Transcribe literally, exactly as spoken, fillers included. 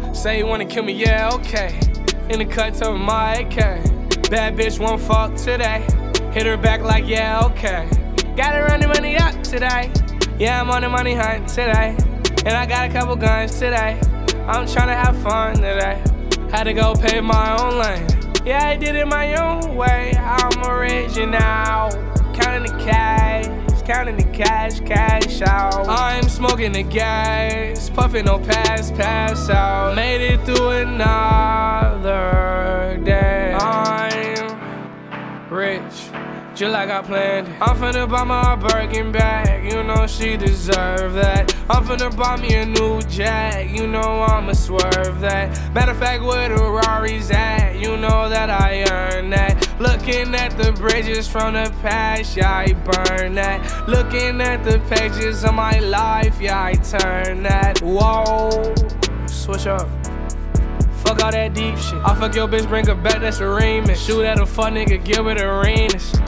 Say you wanna kill me, yeah, okay. In the cut to my A K. Bad bitch won't fuck today. Hit her back like, yeah, okay. Gotta run the money up today. Yeah, I'm on the money hunt today. And I got a couple guns today. I'm tryna have fun today. Had to go pay my own lane. Yeah, I did it my own way. I'm original. Counting the cash, counting the cash, cash out. I'm smoking the gas, puffing no pass, pass out. Made it through another day. I'm rich, just like I planned it. I'm finna buy my Birkin bag, you know she deserve that. I'm finna buy me a new Jag, you know I'ma swerve that. Matter of fact, where the Rari's at, you know that I earned that. Looking at the bridges from the past, yeah, I burn that. Looking at the pages of my life, yeah, I turn that. Whoa, switch up. Fuck all that deep shit. I fuck your bitch, bring her back, that's a remix. Shoot at a fuck nigga, Gilbert Arenas.